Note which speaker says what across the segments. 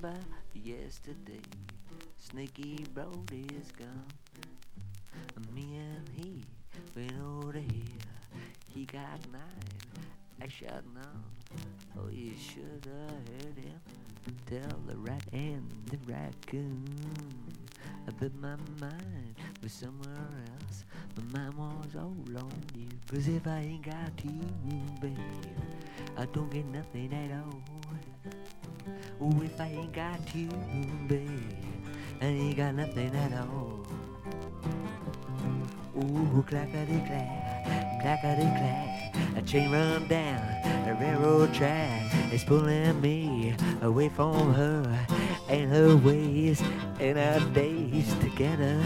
Speaker 1: about yesterday. Sneaky Brody's gone. Me and he went over here. He got 9, I shot none. Oh, you should have heard him tell the rat and the raccoon. But my mind was somewhere else. My mind was all on you. 'Cause if I ain't got you, babe, I don't get nothing at all. Oh, if I ain't got you, babe, I ain't got nothing at all. Ooh, clackety-clack, clackety-clack. A train run down a railroad track. It's pulling me away from her and her ways and our days together.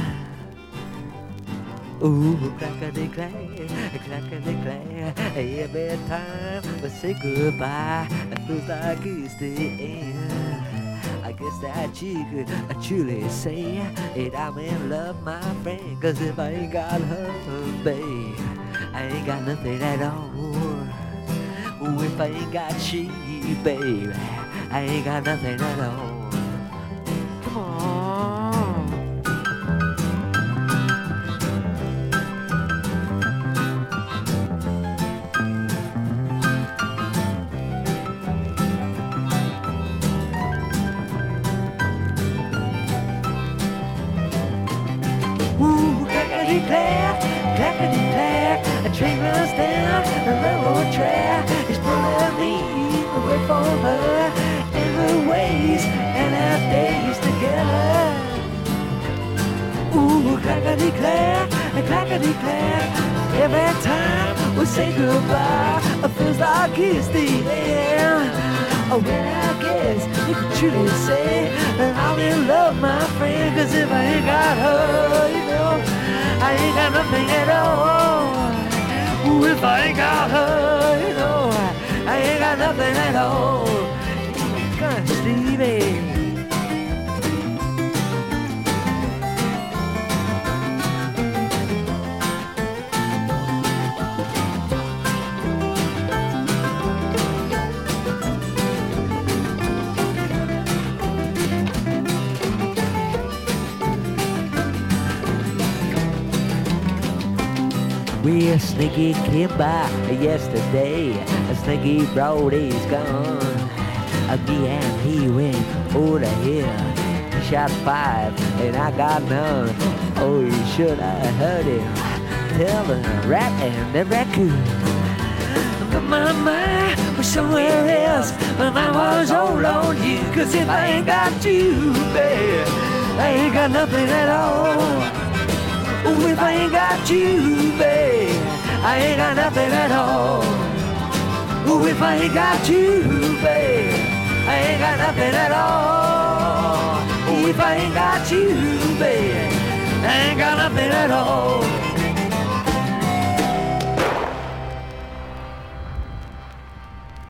Speaker 1: Ooh, clackety-clack, clackety-clack. Every time we say goodbye, it feels like it's the end. I guess that you could truly say that I'm in love, my friend. 'Cause if I ain't got her, babe, I ain't got nothing at all. Oh, if I ain't got you, babe, I ain't got nothing at all. Come on. Ooh, clackety-clack, clackety-clack. A train runs down the railroad track. It's pulling me away from her and her ways and our days together. Ooh, clackety-clack, clackety-clack. Every time we say goodbye, it feels like it's the end. Oh, well, I guess you could truly say that I'm in love, my friend. 'Cause if I ain't got her, you know, I ain't got nothing at all. Ooh, if I ain't got her, you know, I ain't got nothing at all. Come on, Stevie. Well, Sneaky came by yesterday. Sneaky Brody's gone. Me and he went over here. He shot 5 and I got none. Oh, you should have heard him tell the rat and the raccoon. But my mind was somewhere else. My mind was all on you. 'Cause if I ain't got you, babe, I ain't got nothing at all. Oh, if I ain't got you, babe, I ain't got nothing at all. Oh, if I ain't got you, babe, I ain't got nothing at all. Oh, if I ain't got you, babe, I ain't got nothing at all.